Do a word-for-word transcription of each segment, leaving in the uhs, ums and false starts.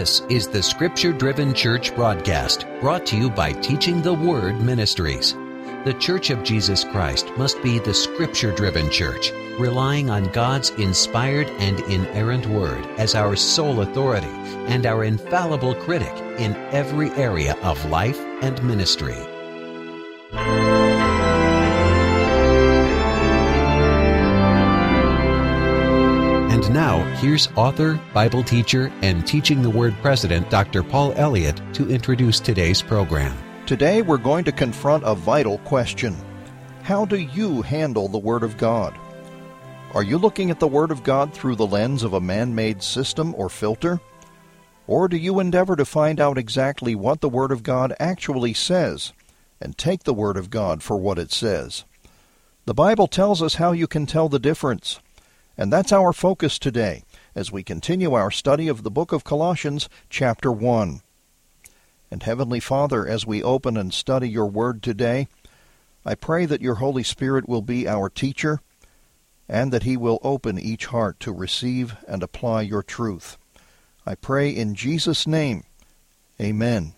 This is the Scripture-Driven Church broadcast, brought to you by Teaching the Word Ministries. The Church of Jesus Christ must be the Scripture-Driven Church, relying on God's inspired and inerrant Word as our sole authority and our infallible critic in every area of life and ministry. And now, here's author, Bible teacher, and Teaching the Word president, Doctor Paul Elliott, to introduce today's program. Today, we're going to confront a vital question. How do you handle the Word of God? Are you looking at the Word of God through the lens of a man-made system or filter? Or do you endeavor to find out exactly what the Word of God actually says and take the Word of God for what it says? The Bible tells us how you can tell the difference. And that's our focus today as we continue our study of the book of Colossians, chapter one. And Heavenly Father, as we open and study your word today, I pray that your Holy Spirit will be our teacher and that he will open each heart to receive and apply your truth. I pray in Jesus' name, amen.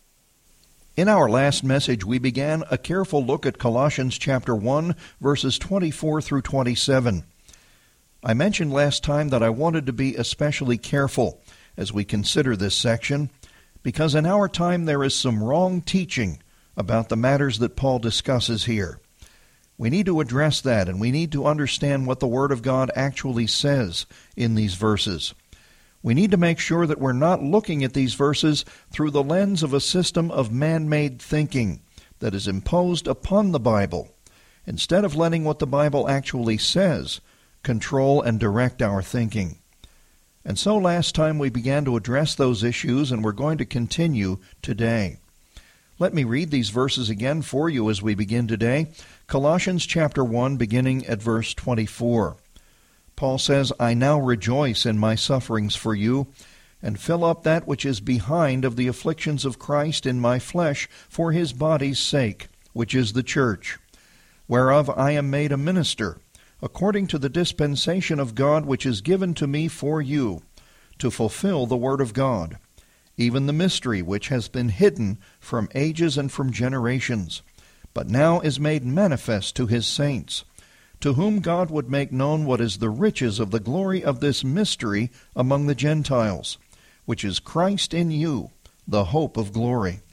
In our last message, we began a careful look at Colossians chapter one, verses twenty-four through twenty-seven. I mentioned last time that I wanted to be especially careful as we consider this section, because in our time there is some wrong teaching about the matters that Paul discusses here. We need to address that, and we need to understand what the Word of God actually says in these verses. We need to make sure that we're not looking at these verses through the lens of a system of man-made thinking that is imposed upon the Bible, instead of letting what the Bible actually says control and direct our thinking. And so last time we began to address those issues, and we're going to continue today. Let me read these verses again for you as we begin today. Colossians chapter one, beginning at verse twenty-four. Paul says, I now rejoice in my sufferings for you, and fill up that which is behind of the afflictions of Christ in my flesh for his body's sake, which is the church, whereof I am made a minister, according to the dispensation of God which is given to me for you, to fulfill the word of God, even the mystery which has been hidden from ages and from generations, but now is made manifest to his saints, to whom God would make known what is the riches of the glory of this mystery among the Gentiles, which is Christ in you, the hope of glory.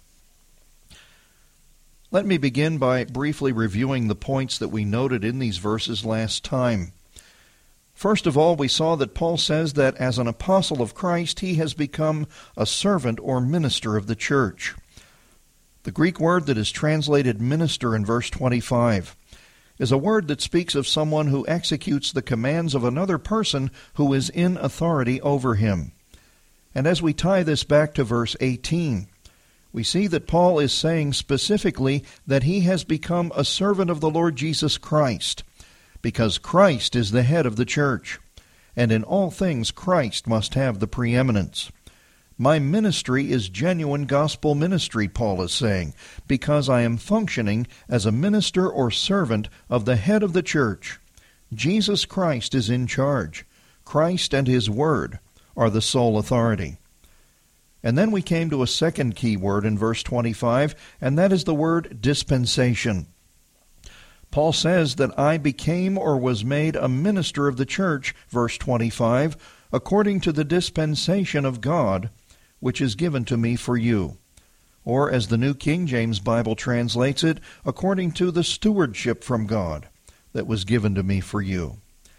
Let me begin by briefly reviewing the points that we noted in these verses last time. First of all, we saw that Paul says that as an apostle of Christ, he has become a servant or minister of the church. The Greek word that is translated minister in verse twenty-five is a word that speaks of someone who executes the commands of another person who is in authority over him. And as we tie this back to verse eighteen, we see that Paul is saying specifically that he has become a servant of the Lord Jesus Christ, because Christ is the head of the church, and in all things Christ must have the preeminence. My ministry is genuine gospel ministry, Paul is saying, because I am functioning as a minister or servant of the head of the church. Jesus Christ is in charge. Christ and his word are the sole authority. And then we came to a second key word in verse twenty-five, and that is the word dispensation. Paul says that I became or was made a minister of the church, verse twenty-five, according to the dispensation of God, which is given to me for you. Or, as the New King James Bible translates it, according to the stewardship from God that was given to me for you.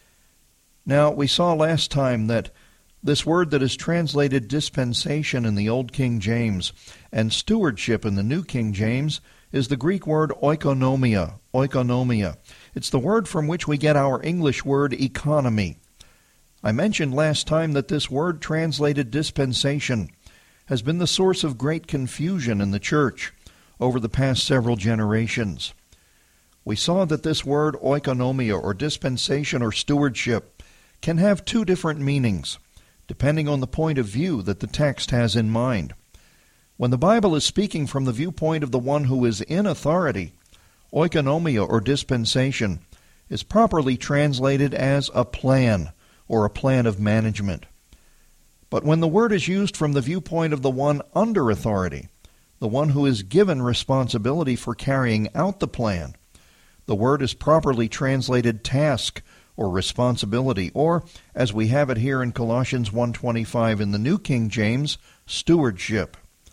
Now, we saw last time that this word that is translated dispensation in the Old King James and stewardship in the New King James is the Greek word oikonomia, oikonomia. It's the word from which we get our English word economy. I mentioned last time that this word translated dispensation has been the source of great confusion in the church over the past several generations. We saw that this word oikonomia, or dispensation or stewardship, can have two different meanings, depending on the point of view that the text has in mind. When the Bible is speaking from the viewpoint of the one who is in authority, oikonomia or dispensation is properly translated as a plan or a plan of management. But when the word is used from the viewpoint of the one under authority, the one who is given responsibility for carrying out the plan, the word is properly translated task or responsibility, or, as we have it here in Colossians one twenty-five in the New King James, stewardship.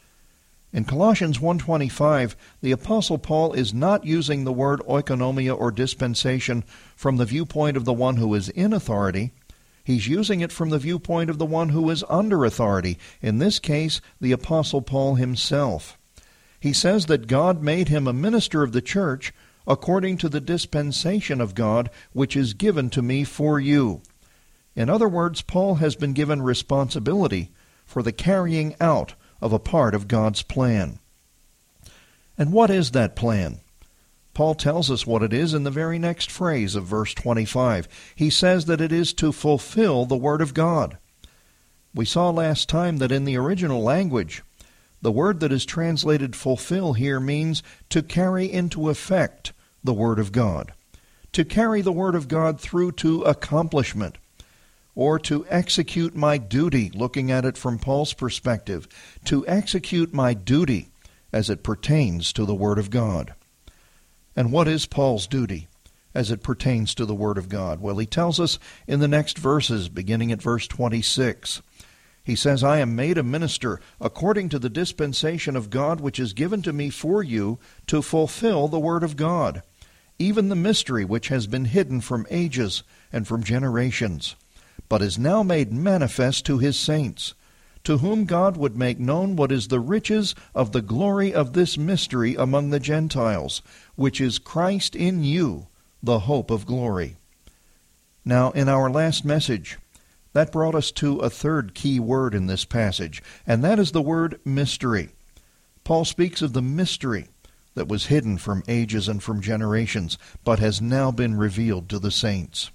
In Colossians one twenty-five, the Apostle Paul is not using the word oikonomia or dispensation from the viewpoint of the one who is in authority. He's using it from the viewpoint of the one who is under authority, in this case, the Apostle Paul himself. He says that God made him a minister of the church according to the dispensation of God, which is given to me for you. In other words, Paul has been given responsibility for the carrying out of a part of God's plan. And what is that plan? Paul tells us what it is in the very next phrase of verse twenty-five. He says that it is to fulfill the Word of God. We saw last time that in the original language, the word that is translated fulfill here means to carry into effect the Word of God, to carry the Word of God through to accomplishment, or to execute my duty, looking at it from Paul's perspective, to execute my duty as it pertains to the Word of God. And what is Paul's duty as it pertains to the Word of God? Well, he tells us in the next verses, beginning at verse twenty-six. He says, I am made a minister according to the dispensation of God which is given to me for you to fulfill the Word of God, even the mystery which has been hidden from ages and from generations, but is now made manifest to his saints, to whom God would make known what is the riches of the glory of this mystery among the Gentiles, which is Christ in you, the hope of glory. Now, in our last message, that brought us to a third key word in this passage, and that is the word mystery. Paul speaks of the mystery that was hidden from ages and from generations, but has now been revealed to the saints.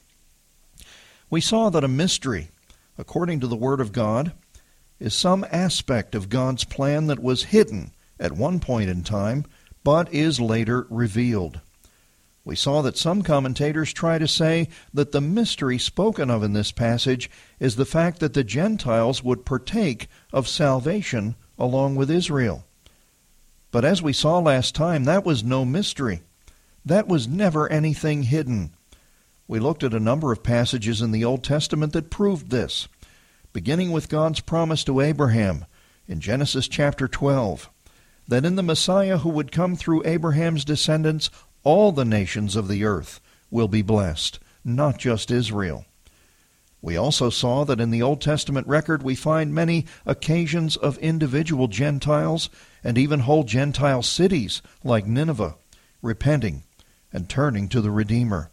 We saw that a mystery, according to the Word of God, is some aspect of God's plan that was hidden at one point in time, but is later revealed. We saw that some commentators try to say that the mystery spoken of in this passage is the fact that the Gentiles would partake of salvation along with Israel. But as we saw last time, that was no mystery. That was never anything hidden. We looked at a number of passages in the Old Testament that proved this, beginning with God's promise to Abraham in Genesis chapter twelve, that in the Messiah who would come through Abraham's descendants, all the nations of the earth will be blessed, not just Israel. We also saw that in the Old Testament record we find many occasions of individual Gentiles and even whole Gentile cities like Nineveh repenting and turning to the Redeemer.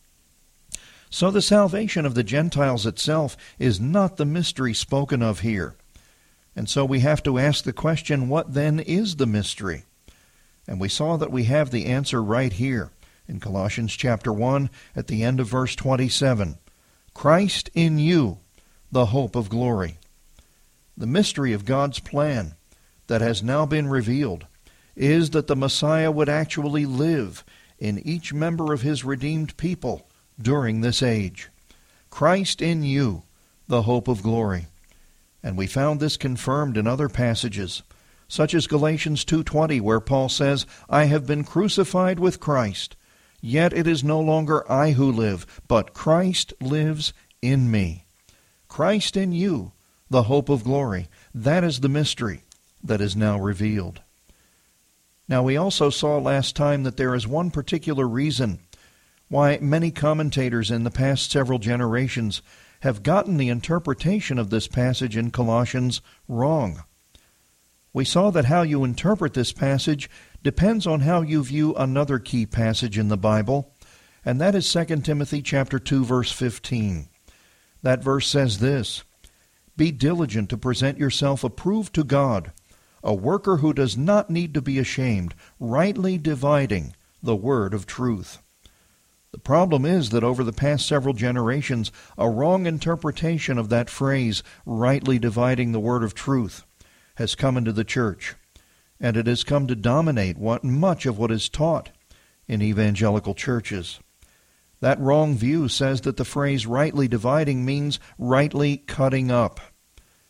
So the salvation of the Gentiles itself is not the mystery spoken of here. And so we have to ask the question, what then is the mystery? And we saw that we have the answer right here in Colossians chapter one at the end of verse twenty-seven. Christ in you, the hope of glory. The mystery of God's plan that has now been revealed is that the Messiah would actually live in each member of his redeemed people during this age. Christ in you, the hope of glory. And we found this confirmed in other passages, such as Galatians two twenty, where Paul says, I have been crucified with Christ, yet it is no longer I who live, but Christ lives in me. Christ in you, the hope of glory. That is the mystery that is now revealed. Now we also saw last time that there is one particular reason why many commentators in the past several generations have gotten the interpretation of this passage in Colossians wrong. We saw that how you interpret this passage depends on how you view another key passage in the Bible, and that is Second Timothy chapter two, verse fifteen. That verse says this, Be diligent to present yourself approved to God, a worker who does not need to be ashamed, rightly dividing the word of truth. The problem is that over the past several generations, a wrong interpretation of that phrase, rightly dividing the word of truth, has come into the church, and it has come to dominate what much of what is taught in evangelical churches. That wrong view says that the phrase rightly dividing means rightly cutting up.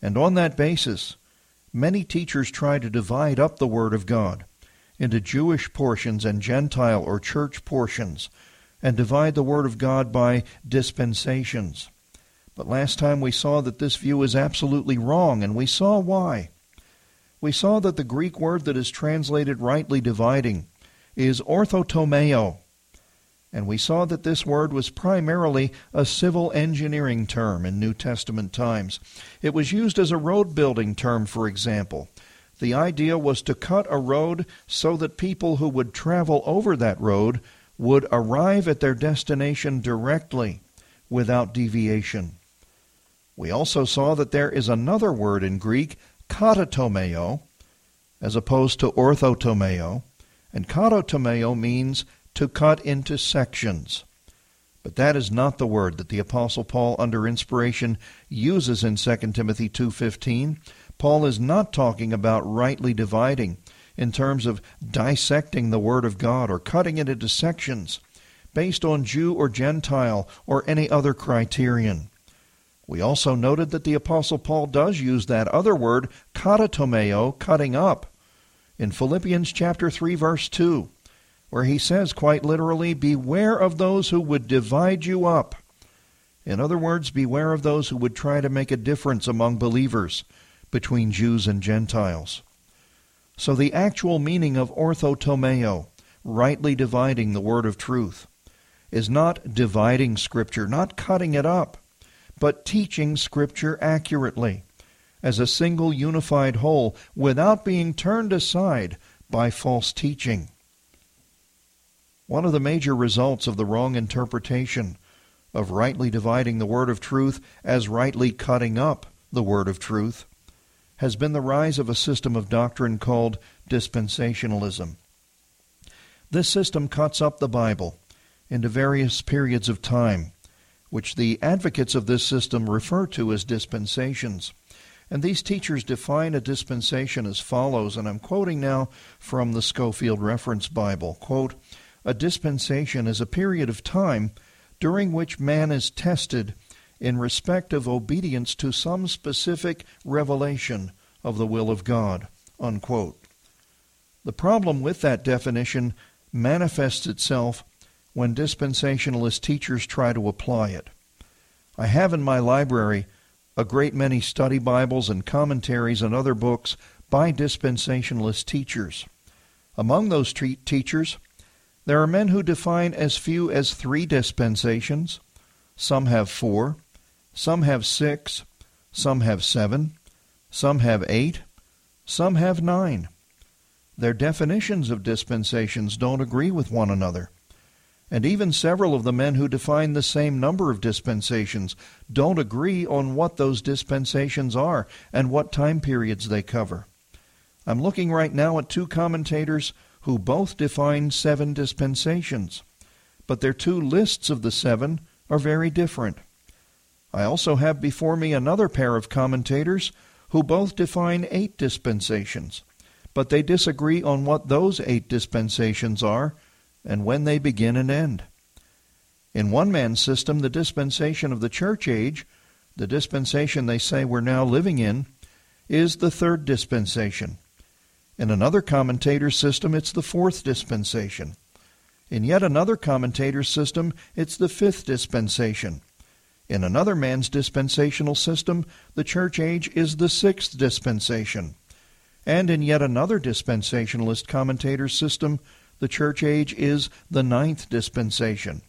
And on that basis, many teachers try to divide up the Word of God into Jewish portions and Gentile or church portions, and divide the Word of God by dispensations. But last time we saw that this view is absolutely wrong, and we saw why. We saw that the Greek word that is translated rightly dividing is orthotomeo, and we saw that this word was primarily a civil engineering term in New Testament times. It was used as a road-building term, for example. The idea was to cut a road so that people who would travel over that road would arrive at their destination directly, without deviation. We also saw that there is another word in Greek, katatomeo, as opposed to orthotomeo, and katatomeo means to cut into sections. But that is not the word that the Apostle Paul, under inspiration, uses in Second Timothy two fifteen. Paul is not talking about rightly dividing in terms of dissecting the Word of God or cutting it into sections based on Jew or Gentile or any other criterion. We also noted that the Apostle Paul does use that other word, katatomeo, cutting up, in Philippians chapter three, verse two, where he says quite literally, beware of those who would divide you up. In other words, beware of those who would try to make a difference among believers between Jews and Gentiles. So the actual meaning of orthotomeo, rightly dividing the word of truth, is not dividing Scripture, not cutting it up, but teaching Scripture accurately, as a single unified whole, without being turned aside by false teaching. One of the major results of the wrong interpretation of rightly dividing the word of truth as rightly cutting up the word of truth has been the rise of a system of doctrine called dispensationalism. This system cuts up the Bible into various periods of time, which the advocates of this system refer to as dispensations. And these teachers define a dispensation as follows, and I'm quoting now from the Scofield Reference Bible, quote, "A dispensation is a period of time during which man is tested in respect of obedience to some specific revelation of the will of God," unquote. The problem with that definition manifests itself when dispensationalist teachers try to apply it. I have in my library a great many study Bibles and commentaries and other books by dispensationalist teachers. Among those tre- teachers, there are men who define as few as three dispensations. Some have four. Some have six. Some have seven. Some have eight. Some have nine. Their definitions of dispensations don't agree with one another. And even several of the men who define the same number of dispensations don't agree on what those dispensations are and what time periods they cover. I'm looking right now at two commentators who both define seven dispensations, but their two lists of the seven are very different. I also have before me another pair of commentators who both define eight dispensations, but they disagree on what those eight dispensations are and when they begin and end. In one man's system, the dispensation of the church age, the dispensation they say we're now living in, is the third dispensation. In another commentator's system, it's the fourth dispensation. In yet another commentator's system, it's the fifth dispensation. In another man's dispensational system, the church age is the sixth dispensation. And in yet another dispensationalist commentator's system, the church age is the ninth dispensation.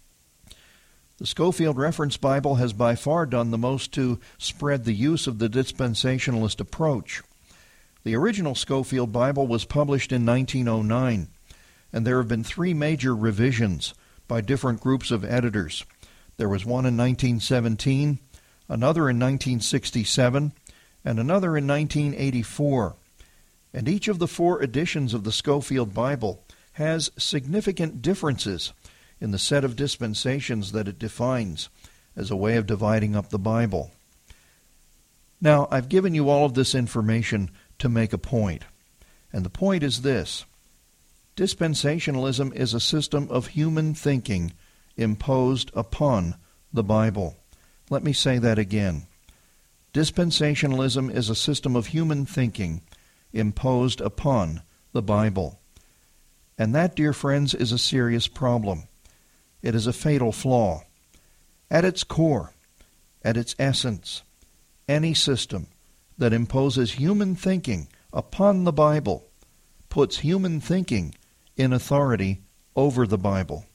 The Scofield Reference Bible has by far done the most to spread the use of the dispensationalist approach. The original Scofield Bible was published in nineteen oh nine, and there have been three major revisions by different groups of editors. There was one in nineteen seventeen, another in nineteen sixty-seven, and another in nineteen eighty-four. And each of the four editions of the Scofield Bible has significant differences in the set of dispensations that it defines as a way of dividing up the Bible. Now, I've given you all of this information to make a point, and the point is this. Dispensationalism is a system of human thinking imposed upon the Bible. Let me say that again. Dispensationalism is a system of human thinking imposed upon the Bible. And that, dear friends, is a serious problem. It is a fatal flaw. At its core, at its essence, any system that imposes human thinking upon the Bible puts human thinking in authority over the Bible.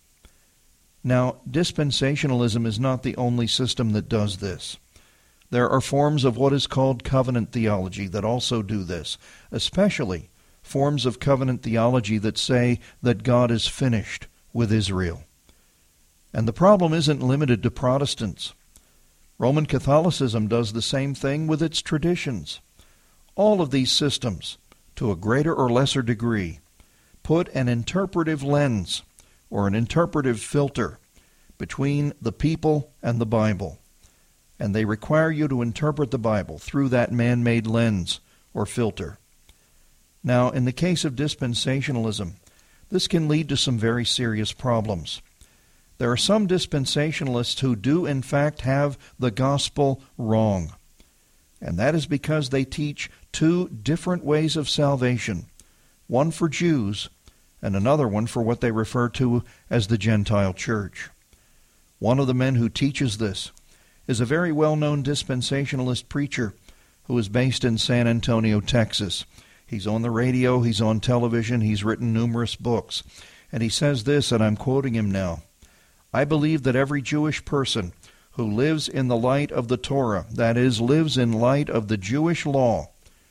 Now, dispensationalism is not the only system that does this. There are forms of what is called covenant theology that also do this, especially forms of covenant theology that say that God is finished with Israel. And the problem isn't limited to Protestants. Roman Catholicism does the same thing with its traditions. All of these systems, to a greater or lesser degree, put an interpretive lens or an interpretive filter between the people and the Bible. And they require you to interpret the Bible through that man-made lens or filter. Now, in the case of dispensationalism, this can lead to some very serious problems. There are some dispensationalists who do in fact have the gospel wrong. And that is because they teach two different ways of salvation, one for Jews and another one for what they refer to as the Gentile church. One of the men who teaches this is a very well-known dispensationalist preacher who is based in San Antonio, Texas. He's on the radio, he's on television, he's written numerous books. And he says this, and I'm quoting him now, "I believe that every Jewish person who lives in the light of the Torah, that is, lives in light of the Jewish law,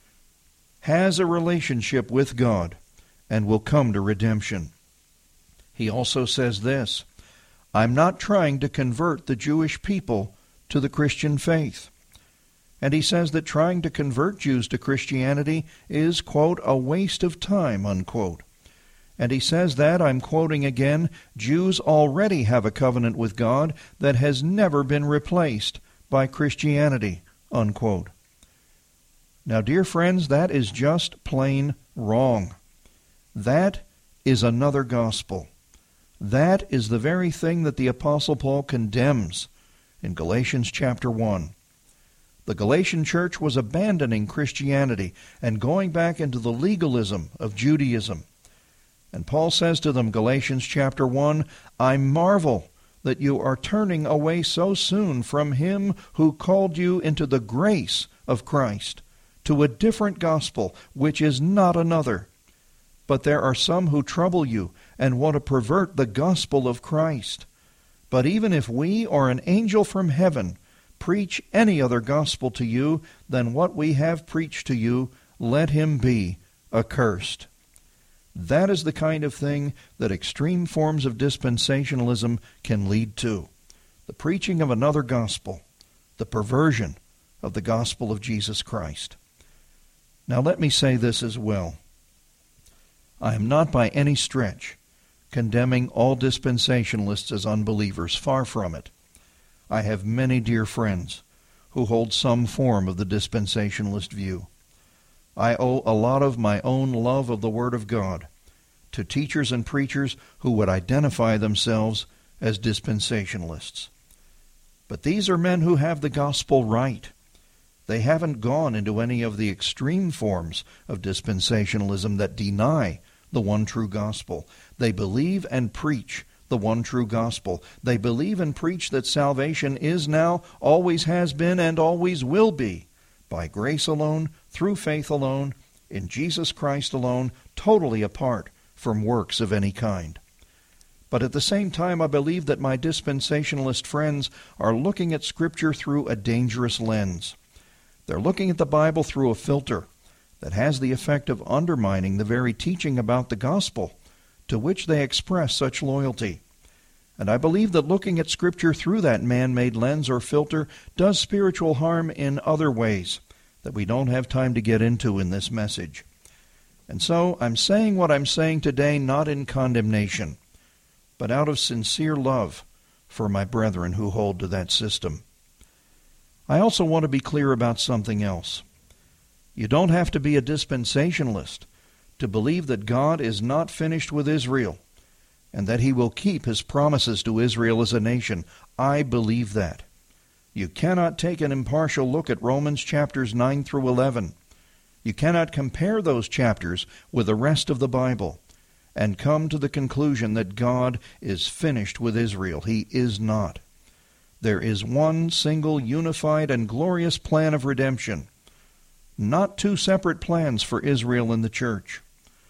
has a relationship with God and will come to redemption." He also says this, "I'm not trying to convert the Jewish people to the Christian faith." And he says that trying to convert Jews to Christianity is, quote, "a waste of time," unquote. And he says that, I'm quoting again, "Jews already have a covenant with God that has never been replaced by Christianity," unquote. Now, dear friends, that is just plain wrong. That is another gospel. That is the very thing that the Apostle Paul condemns in Galatians chapter one. The Galatian church was abandoning Christianity and going back into the legalism of Judaism. And Paul says to them, Galatians chapter one, "I marvel that you are turning away so soon from him who called you into the grace of Christ, to a different gospel, which is not another. But there are some who trouble you and want to pervert the gospel of Christ. But even if we or an angel from heaven preach any other gospel to you than what we have preached to you, let him be accursed." That is the kind of thing that extreme forms of dispensationalism can lead to. The preaching of another gospel, the perversion of the gospel of Jesus Christ. Now let me say this as well. I am not by any stretch condemning all dispensationalists as unbelievers. Far from it. I have many dear friends who hold some form of the dispensationalist view. I owe a lot of my own love of the Word of God to teachers and preachers who would identify themselves as dispensationalists. But these are men who have the gospel right. They haven't gone into any of the extreme forms of dispensationalism that deny the one true gospel. They believe and preach the one true gospel. They believe and preach that salvation is now, always has been, and always will be by grace alone, through faith alone, in Jesus Christ alone, totally apart from works of any kind. But at the same time, I believe that my dispensationalist friends are looking at Scripture through a dangerous lens. They're looking at the Bible through a filter that has the effect of undermining the very teaching about the gospel to which they express such loyalty. And I believe that looking at Scripture through that man-made lens or filter does spiritual harm in other ways that we don't have time to get into in this message. And so I'm saying what I'm saying today not in condemnation, but out of sincere love for my brethren who hold to that system. I also want to be clear about something else. You don't have to be a dispensationalist to believe that God is not finished with Israel and that he will keep his promises to Israel as a nation. I believe that. You cannot take an impartial look at Romans chapters nine through eleven. You cannot compare those chapters with the rest of the Bible and come to the conclusion that God is finished with Israel. He is not. There is one single unified and glorious plan of redemption, not two separate plans for Israel and the church.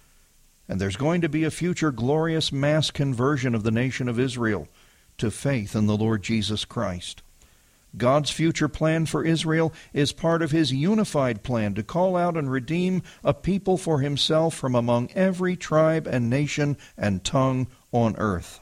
And there's going to be a future glorious mass conversion of the nation of Israel to faith in the Lord Jesus Christ. God's future plan for Israel is part of his unified plan to call out and redeem a people for himself from among every tribe and nation and tongue on earth.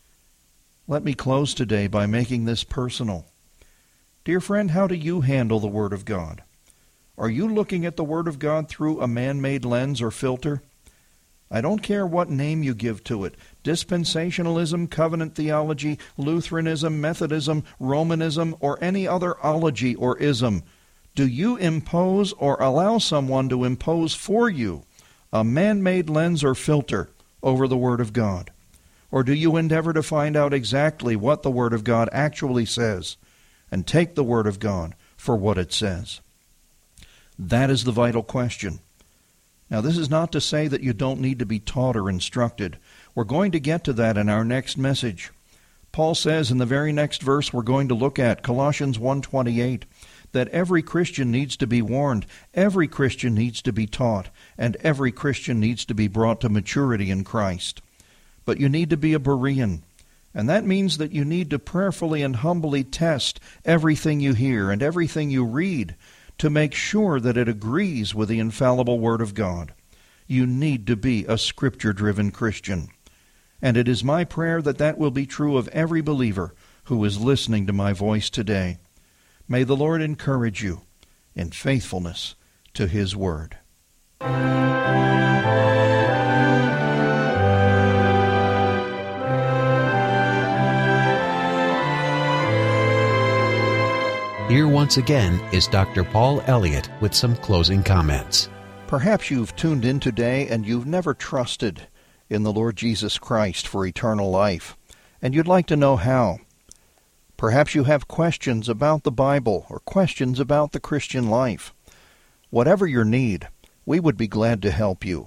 Let me close today by making this personal. Dear friend, how do you handle the Word of God? Are you looking at the Word of God through a man-made lens or filter? I don't care what name you give to it, dispensationalism, covenant theology, Lutheranism, Methodism, Romanism, or any other ology or ism. Do you impose or allow someone to impose for you a man-made lens or filter over the Word of God? Or do you endeavor to find out exactly what the Word of God actually says and take the Word of God for what it says? That is the vital question. Now, this is not to say that you don't need to be taught or instructed. We're going to get to that in our next message. Paul says in the very next verse we're going to look at, Colossians one twenty-eight, that every Christian needs to be warned, every Christian needs to be taught, and every Christian needs to be brought to maturity in Christ. But you need to be a Berean, and that means that you need to prayerfully and humbly test everything you hear and everything you read to make sure that it agrees with the infallible Word of God. You need to be a Scripture-driven Christian. And it is my prayer that that will be true of every believer who is listening to my voice today. May the Lord encourage you in faithfulness to His Word. Here once again is Doctor Paul Elliott with some closing comments. Perhaps you've tuned in today and you've never trusted in the Lord Jesus Christ for eternal life, and you'd like to know how. Perhaps you have questions about the Bible or questions about the Christian life. Whatever your need, we would be glad to help you.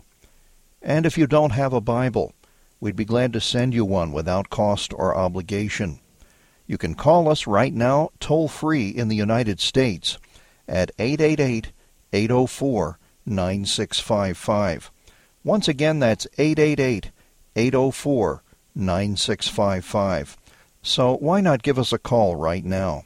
And if you don't have a Bible, we'd be glad to send you one without cost or obligation. You can call us right now, toll-free in the United States, at eight eight eight, eight oh four, nine six five five. Once again, that's eight eight eight, eight oh four, nine six five five. So why not give us a call right now?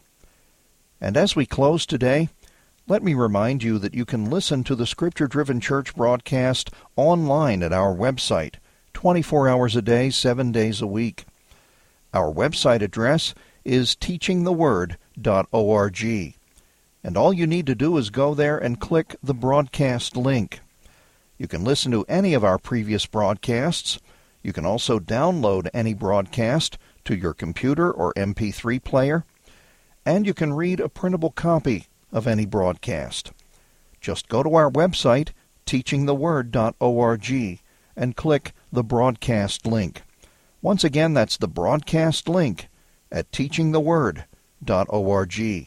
And as we close today, let me remind you that you can listen to the Scripture-Driven Church broadcast online at our website, twenty-four hours a day, seven days a week. Our website address is teaching the word dot org. And all you need to do is go there and click the broadcast link. You can listen to any of our previous broadcasts. You can also download any broadcast to your computer or M P three player. And you can read a printable copy of any broadcast. Just go to our website, teaching the word dot org, and click the broadcast link. Once again, that's the broadcast link at teaching the word dot org.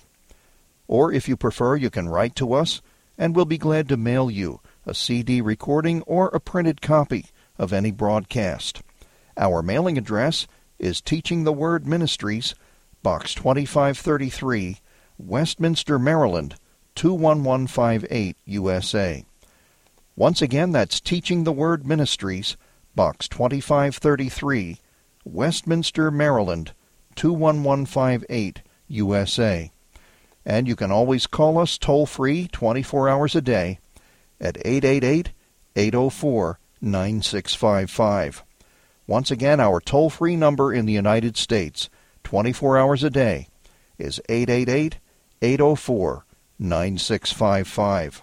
Or if you prefer, you can write to us, and we'll be glad to mail you a C D recording or a printed copy of any broadcast. Our mailing address is Teaching the Word Ministries, Box twenty-five thirty-three, Westminster, Maryland, two one one five eight, U S A. Once again, that's Teaching the Word Ministries, Box twenty-five thirty-three, Westminster, Maryland, two one one five eight, U S A. And you can always call us toll-free twenty-four hours a day at eight eight eight, eight oh four, nine six five five. Once again, our toll-free number in the United States, twenty-four hours a day, is eight eight eight, eight oh four, nine six five five.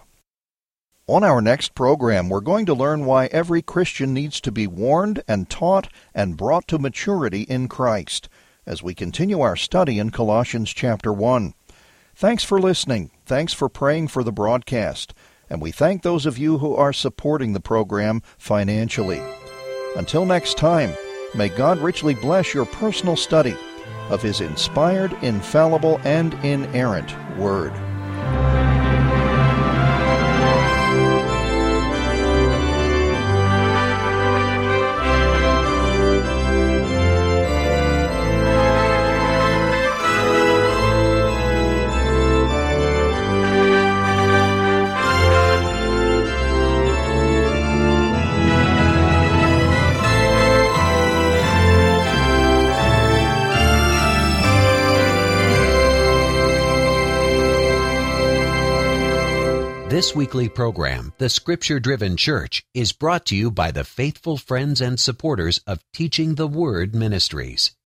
On our next program, we're going to learn why every Christian needs to be warned and taught and brought to maturity in Christ, as we continue our study in Colossians chapter one. Thanks for listening. Thanks for praying for the broadcast. And we thank those of you who are supporting the program financially. Until next time, may God richly bless your personal study of His inspired, infallible, and inerrant Word. This weekly program, The Scripture-Driven Church, is brought to you by the faithful friends and supporters of Teaching the Word Ministries.